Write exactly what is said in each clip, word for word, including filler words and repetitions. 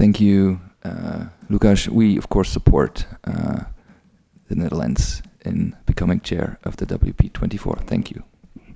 Thank you, uh, Lukáš. We, of course, support uh, the Netherlands in becoming chair of the W P twenty-four. Thank you.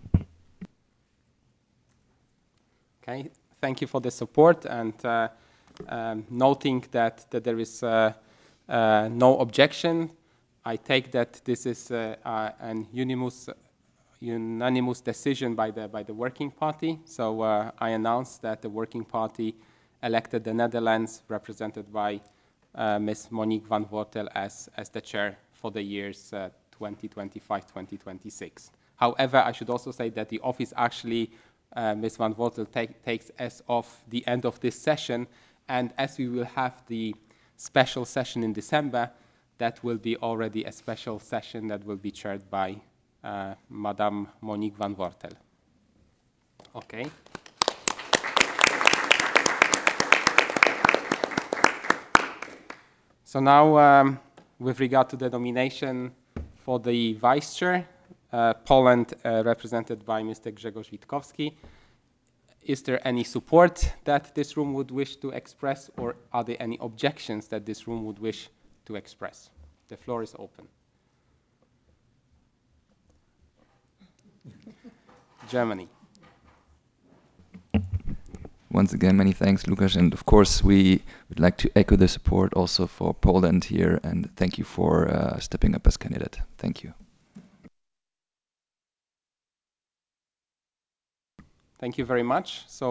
Okay, thank you for the support, and uh, um, noting that, that there is uh, uh, no objection, I take that this is uh, uh, an unanimous, unanimous decision by the, by the Working Party. So uh, I announce that the Working Party elected the Netherlands, represented by uh, Miz Monique van Wortel, as, as the chair for the years uh, twenty twenty-five to twenty twenty-six. However, I should also say that the office actually, uh, Miz van Wortel take, takes as of the end of this session, and as we will have the special session in December, that will be already a special session that will be chaired by uh, Madame Monique van Wortel. Okay. So now, um, with regard to the nomination for the vice chair, uh, Poland, uh, represented by Mister Grzegorz Witkowski. Is there any support that this room would wish to express, or are there any objections that this room would wish to express? The floor is open. Germany. Once again, many thanks, Lukáš. And of course, we would like to echo the support also for Poland here. And thank you for uh, stepping up as candidate. Thank you. Thank you very much. So